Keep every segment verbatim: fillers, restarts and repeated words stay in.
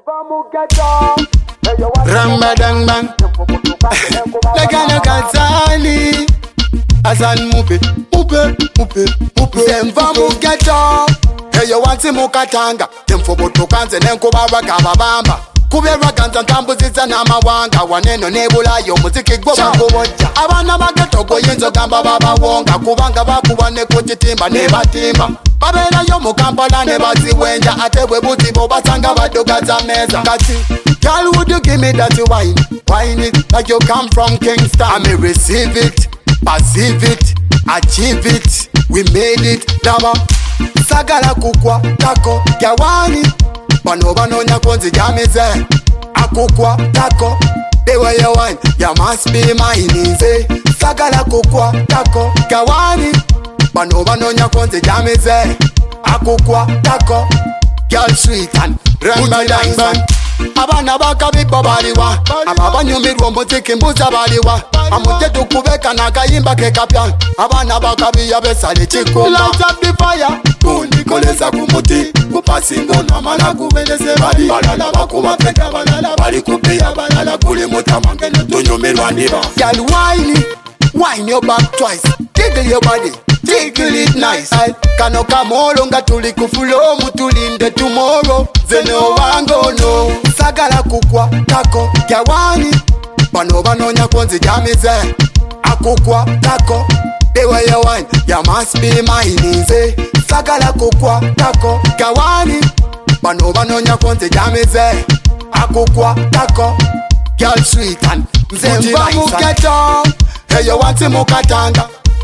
Ramba dang bang. Legano Kazali. Azan mupe, mupe, mupe, mupe. Zemva mugeto. Hey, you want to mukatanga. Them for botokanze nenko baraka babamba. Kubera ganza ntambuziza n'amawanga waneno nebula yo muziki gwo bakuboja abana bageto go yinzo gamba baba wonga kubanga bakubane kutitimba ne batimba babera yo mu Kampala ne baziwenja ate bwe buti bo batanga badogaza meza kati girl would you give me that wine wine it like you come from Kingston I may receive it perceive it achieve it we made it daba sagala kukwa tako gyawani Bano bano nyakonzi jamize Akukwa tako The way you wine You must be mine Say Sagala kukwa tako Kawani Bano bano nyakonzi jamize Akukwa tako Girl sweet and Ramba dang Abana baka bipo baliwa Ababa nyumirwa mutiki mbuza baliwa Amute tukubeka na kayimba kekapya Abana baka biya besali chikumba Light up the fire Kunikoleza kumuti Kupasi ngono amana kubeleze bali Balala bakuma peka balala Bali kupia balala kuli mutamange Tunyumirwa niba Girl whine Whine your back twice Jiggle your body Jiggle it nice Kano kamoro nga tuli kufulo Mutulinde tomorrow Zeno wango no Sagala kukwa tako Gyawani Bano bano nyakonzi jamize Akukwa tako The way you wine You must be mine Say Sagala kukwa tako Gyawani Bano bano nyakonzi jamize Akukwa tako Girl sweet and Zemva mugeto Hey you want mukatanga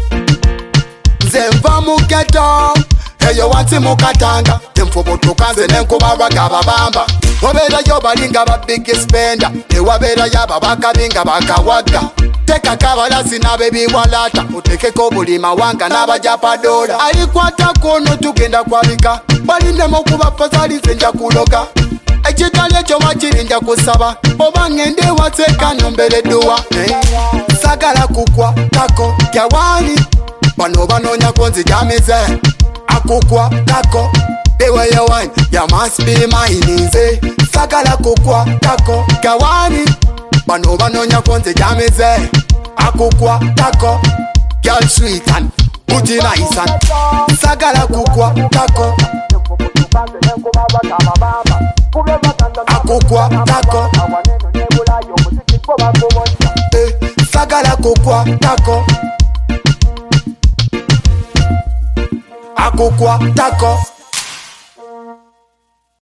Zemva mugeto Hey you want mukatanga Temfo botokanze nenko baraka babamba Wabera yo balinga ba big spender E wabera ya babaka binga bakawaga Teka kabala sina baby walata Uteke ko bulima wanga n'abajapa dola Alikwata kono tugenda kwabika Balinde mokuba fasali zenja kuloga Echitali echo machirinja kusaba Oba ngende wateka nombele duwa eh. Sagala kukwa tako Gyawani Bano bano nyakonzi jamize Akukwa tako The way you wine You must be mine Say Sagala kukwa tako Gyawani Bano bano nyakonzi jamize Akukwa tako Girl sweet and Booty nice and Sagala kukwa tako Akukwa tako eh, Sagala kukwa tako Akukwa tako